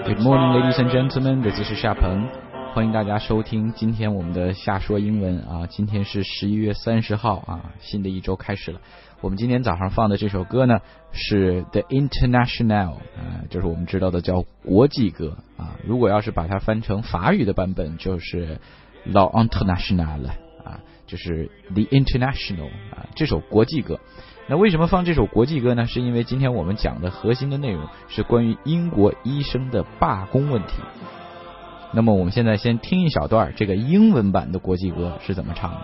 Good morning, ladies and gentlemen. This is 夏鹏，欢迎大家收听今天我们的夏说英文啊。今天是11月30号啊，新的一周开始了。我们今天早上放的这首歌呢是 The International 啊，就是我们知道的叫国际歌啊。如果要是把它翻成法语的版本，就是 The International 啊，就是 The International 啊，这首国际歌。那为什么放这首国际歌呢？是因为今天我们讲的核心的内容是关于英国医生的罢工问题。那么我们现在先听一小段这个英文版的国际歌是怎么唱的。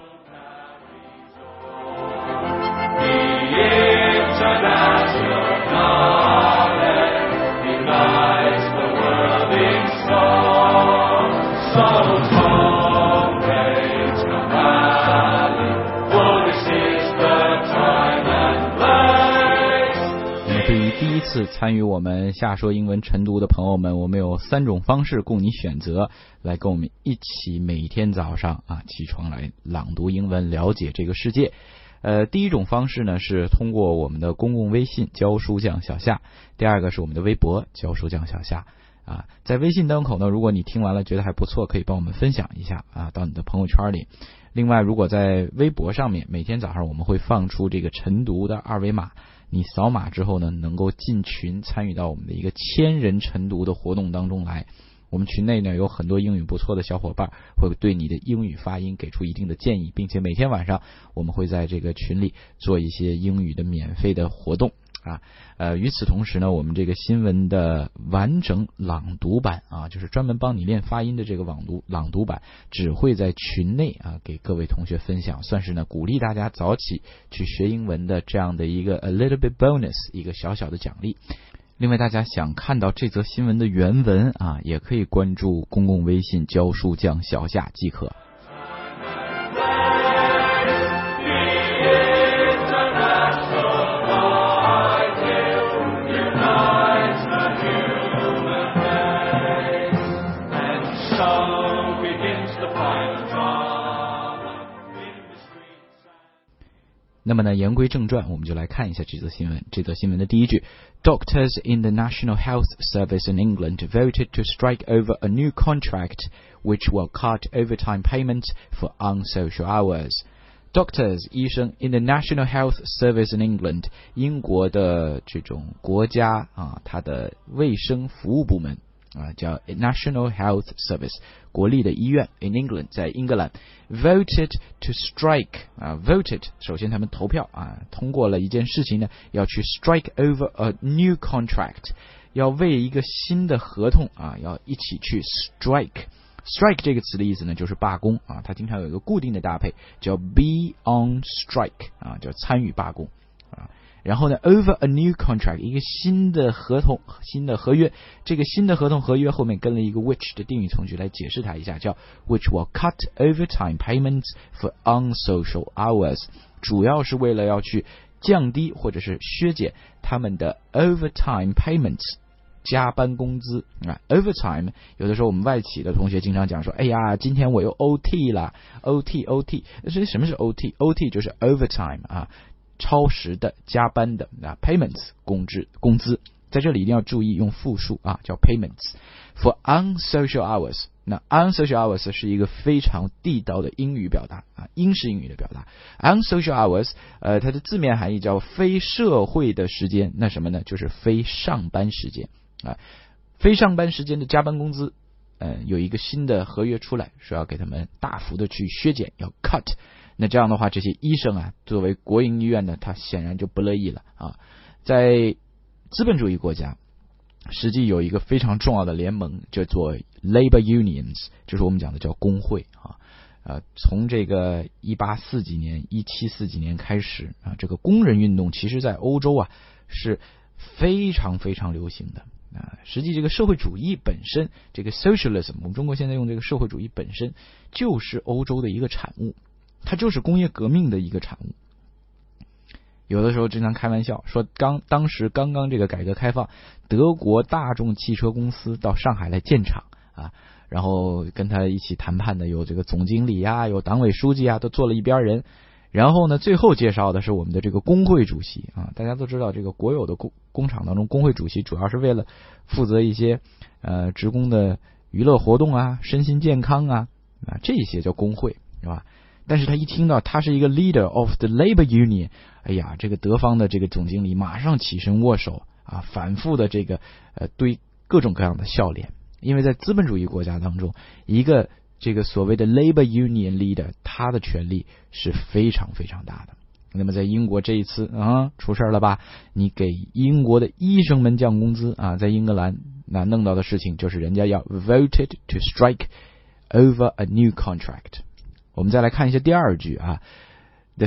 第一次参与我们夏说英文晨读的朋友们，我们有3种方式供你选择，来跟我们一起每天早上起床来朗读英文，了解这个世界。第一种方式呢是通过我们的公共微信教书匠小夏，第二个是我们的微博教书匠小夏在微信端口呢，如果你听完了觉得还不错，可以帮我们分享一下到你的朋友圈里。另外，如果在微博上面，每天早上我们会放出这个晨读的二维码，你扫码之后呢，能够进群参与到我们的一个1000人晨读的活动当中来。我们群内呢有很多英语不错的小伙伴，会对你的英语发音给出一定的建议，并且每天晚上我们会在这个群里做一些英语的免费的活动与此同时呢，我们这个新闻的完整朗读版就是专门帮你练发音的这个朗读版，只会在群内给各位同学分享，算是呢鼓励大家早起去学英文的这样的一个 a little bit bonus， 一个小小的奖励。另外，大家想看到这则新闻的原文也可以关注公共微信教书匠小夏即可。那么呢，言归正传，我们就来看一下这则新闻。这则新闻的第一句 ：Doctors in the National Health Service in England voted to strike over a new contract which will cut overtime payments for unsocial hours. Doctors 医生 in the National Health Service in England 英国的这种国家它的卫生服务部门叫 National Health Service 国立的医院 in England 在英格兰 voted to strike voted 首先他们投票通过了一件事情呢，要去 strike over a new contract 要为一个新的合同要一起去 strike 这个词的意思呢就是罢工它经常有一个固定的搭配叫 be on strike 叫参与罢工然后呢 over a new contract 一个新的合同新的合约，这个新的合同合约后面跟了一个 which 的定语从句来解释它一下，叫 which will cut overtime payments for unsocial hours 主要是为了要去降低或者是削减他们的 overtime payments加班工资overtime 有的时候我们外企的同学经常讲说，哎呀今天我又 OT 了 OT 什么是 OT 就是 overtime超时的加班的payments 工资在这里一定要注意用复数叫 payments for unsocial hours 那 unsocial hours 是一个非常地道的英语表达英式英语的表达 unsocial hours 它的字面含义叫非社会的时间，那什么呢就是非上班时间非上班时间的加班工资有一个新的合约出来，说要给他们大幅的去削减，要 cut那这样的话，这些医生作为国营医院呢，他显然就不乐意了在资本主义国家，实际有一个非常重要的联盟，叫做 labor unions， 就是我们讲的叫工会从这个1840几年、1740几年开始这个工人运动其实在欧洲是非常非常流行的实际这个社会主义本身，这个 socialism， 我们中国现在用这个社会主义本身就是欧洲的一个产物。它就是工业革命的一个产物。有的时候经常开玩笑说，当时刚刚这个改革开放，德国大众汽车公司到上海来建厂然后跟他一起谈判的有这个总经理有党委书记都坐了一边人。然后呢，最后介绍的是我们的这个工会主席大家都知道，这个国有的工厂当中，工会主席主要是为了负责一些职工的娱乐活动啊，身心健康啊，这些叫工会，是吧？但是他一听到他是一个 leader of the labor union， 哎呀，这个德方的这个总经理马上起身握手啊，反复的这个对各种各样的笑脸，因为在资本主义国家当中，一个这个所谓的 labor union leader， 他的权力是非常非常大的。那么在英国这一次出事了吧？你给英国的医生们降工资啊，在英格兰弄到的事情就是人家要 voted to strike over a new contract。 我们再来看一下第二句啊 The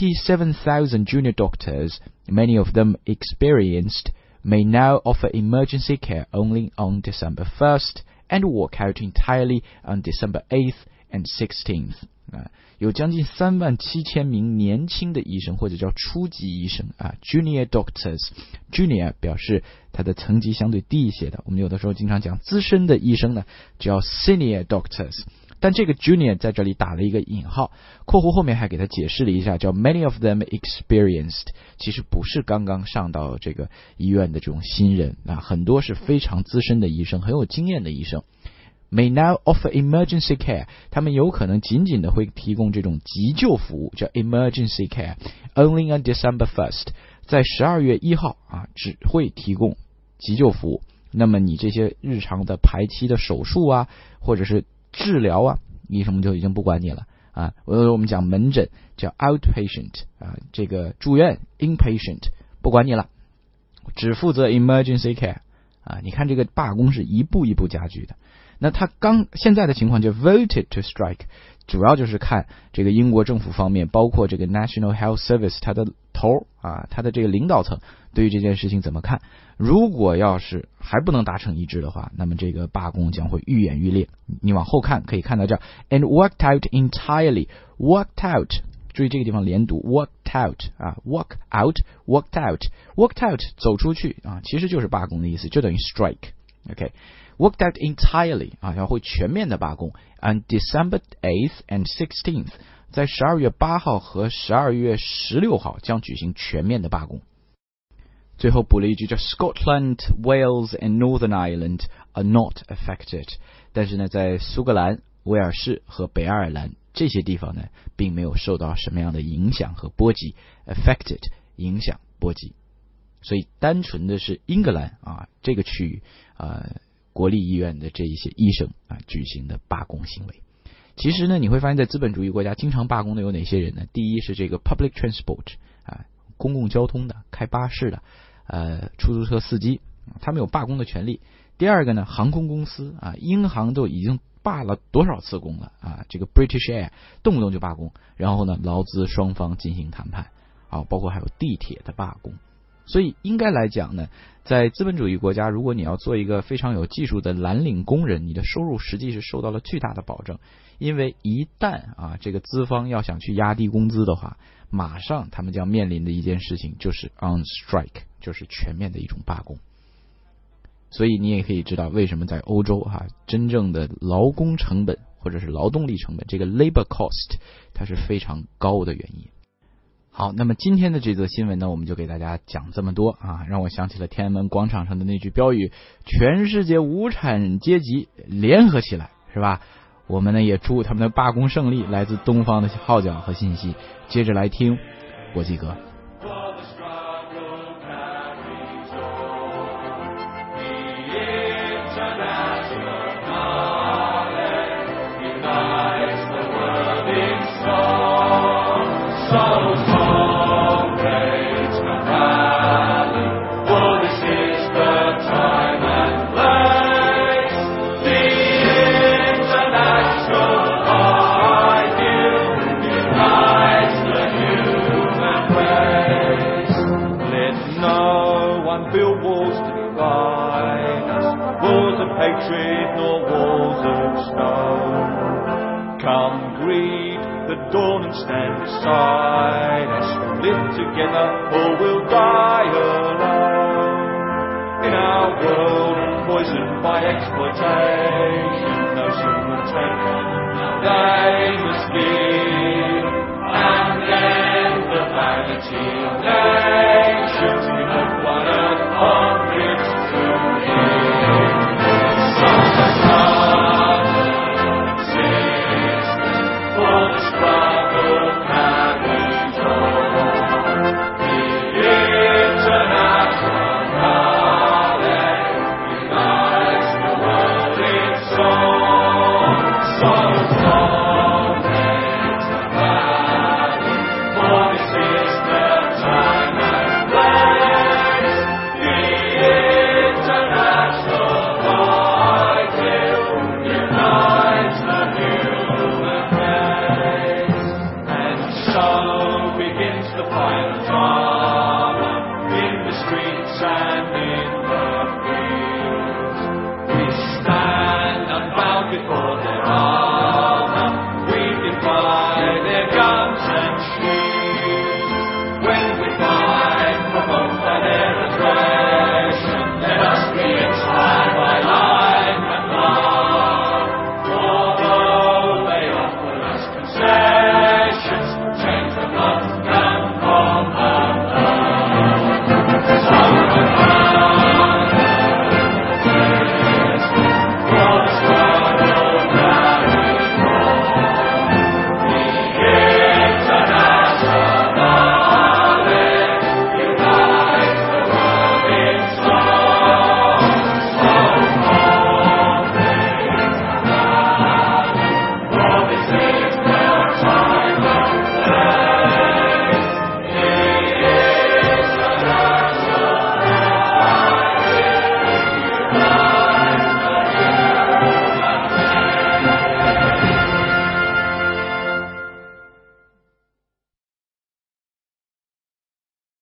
37,000 junior doctors, many of them experienced, may now offer emergency care only on December 1st and walk out entirely on December 8th and 16th。有将近37,000名年轻的医生，或者叫初级医生junior doctors。junior 表示他的层级相对低一些的，我们有的时候经常讲资深的医生呢，叫 senior doctors。但这个 junior 在这里打了一个引号，括弧后面还给他解释了一下，叫 many of them experienced， 其实不是刚刚上到这个医院的这种新人很多是非常资深的医生，很有经验的医生。May now offer emergency care， 他们有可能仅仅的会提供这种急救服务，叫 emergency care only on December 1st， 在12月1号只会提供急救服务。那么你这些日常的排期的手术啊，或者是治疗啊，医生们就已经不管你了我们讲门诊叫 outpatient 这个住院 inpatient 不管你了，只负责 emergency care 你看这个罢工是一步一步加剧的。那他现在的情况就 voted to strike， 主要就是看这个英国政府方面，包括这个 National Health Service 他的头他的这个领导层对于这件事情怎么看。如果要是还不能达成一致的话，那么这个罢工将会愈演愈烈。你往后看可以看到叫 and worked out entirely， worked out， 注意这个地方连读 worked out work out worked out worked out 走出去其实就是罢工的意思，就等于 strike。 OK，worked out entirely 要会全面的罢工 on December 8th and 16th， 在12月8号和12月16号将举行全面的罢工。最后补了一句叫 Scotland, Wales and Northern Ireland are not affected， 但是呢在苏格兰、威尔士和北爱尔兰这些地方呢并没有受到什么样的影响和波及， affected 影响波及。所以单纯的是英格兰这个区域国立医院的这一些医生举行的罢工行为。其实呢你会发现在资本主义国家经常罢工的有哪些人呢？第一是这个 public transport公共交通的，开巴士的出租车司机，他们有罢工的权利。第二个呢航空公司英航都已经罢了多少次工了这个 British Air 动不动就罢工，然后呢劳资双方进行谈判包括还有地铁的罢工。所以应该来讲呢，在资本主义国家，如果你要做一个非常有技术的蓝领工人，你的收入实际是受到了巨大的保证。因为一旦这个资方要想去压低工资的话，马上他们将面临的一件事情就是 on strike， 就是全面的一种罢工。所以你也可以知道为什么在欧洲真正的劳工成本或者是劳动力成本，这个 labor cost 它是非常高的原因。好，那么今天的这则新闻呢，我们就给大家讲这么多让我想起了天安门广场上的那句标语，全世界无产阶级联合起来，是吧？我们呢也祝他们的罢工胜利。来自东方的号角和信息，接着来听国际歌。 Hatred nor walls of stone. Come greet the dawn and stand beside us. We'll live together or we'll die alone. In our world poisoned by exploitation, no human taken, they must be